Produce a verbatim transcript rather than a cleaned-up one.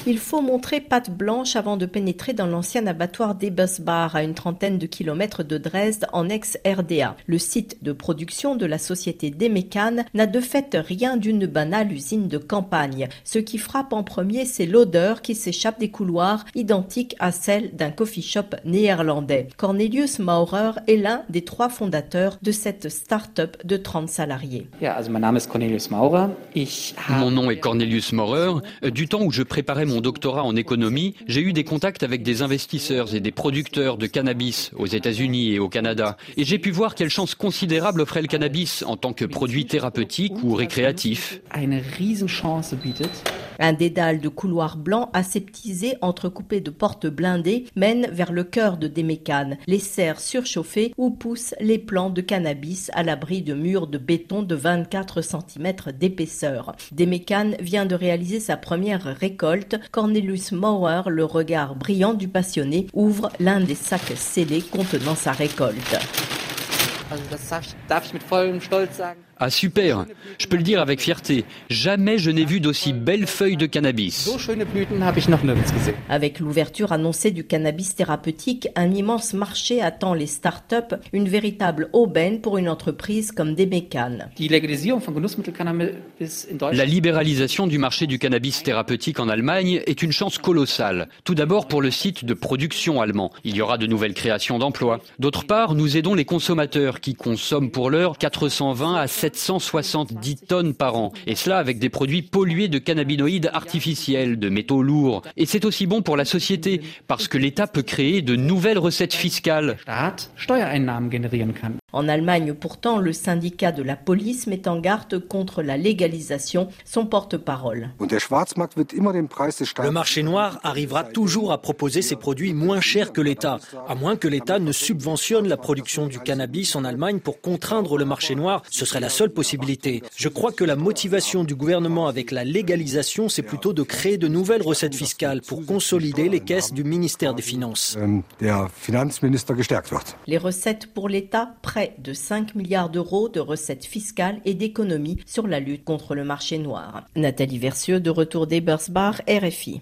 Il faut montrer patte blanche avant de pénétrer dans l'ancien abattoir d'Ebersbach, à une trentaine de kilomètres de Dresde, en ex-R D A. Le site de production de la société Demecan n'a de fait rien d'une banale usine de campagne. Ce qui frappe en premier, c'est l'odeur qui s'échappe des couloirs, identique à celle d'un coffee shop néerlandais. Cornelius Maurer est l'un des trois fondateurs de cette start-up de trente salariés. Mon nom est Cornelius Maurer. Du temps où je préparais mon doctorat en économie, j'ai eu des contacts avec des investisseurs et des producteurs de cannabis aux États-Unis et au Canada. Et j'ai pu voir quelle chance considérable offrait le cannabis en tant que produit thérapeutique ou récréatif. Un dédale de couloirs blancs aseptisés, entrecoupés de portes blindées, mène vers le cœur de Demecan, les serres surchauffées où poussent les plants de cannabis à l'abri de murs de béton de vingt-quatre centimètres d'épaisseur. Demecan vient de réaliser sa première récolte. Cornelius Maurer, le regard brillant du passionné, ouvre l'un des sacs scellés contenant sa récolte. Ah super, je peux le dire avec fierté, jamais je n'ai vu d'aussi belles feuilles de cannabis. Avec l'ouverture annoncée du cannabis thérapeutique, un immense marché attend les start-up, une véritable aubaine pour une entreprise comme Demecan. La libéralisation du marché du cannabis thérapeutique en Allemagne est une chance colossale. Tout d'abord pour le site de production allemand, il y aura de nouvelles créations d'emplois. D'autre part, nous aidons les consommateurs qui consomment pour l'heure quatre cent vingt à sept cent soixante-dix tonnes par an. Et cela avec des produits pollués de cannabinoïdes artificiels, de métaux lourds. Et c'est aussi bon pour la société, parce que l'État peut créer de nouvelles recettes fiscales. En Allemagne, pourtant, le syndicat de la police met en garde contre la légalisation, son porte-parole. Le marché noir arrivera toujours à proposer ses produits moins chers que l'État, à moins que l'État ne subventionne la production du cannabis en Allemagne pour contraindre le marché noir. Ce serait la seule possibilité. Je crois que la motivation du gouvernement avec la légalisation, c'est plutôt de créer de nouvelles recettes fiscales pour consolider les caisses du ministère des Finances. Les recettes pour l'État, près de cinq milliards d'euros de recettes fiscales et d'économies sur la lutte contre le marché noir. Nathalie Versieux, de retour d'Ebersbach, R F I.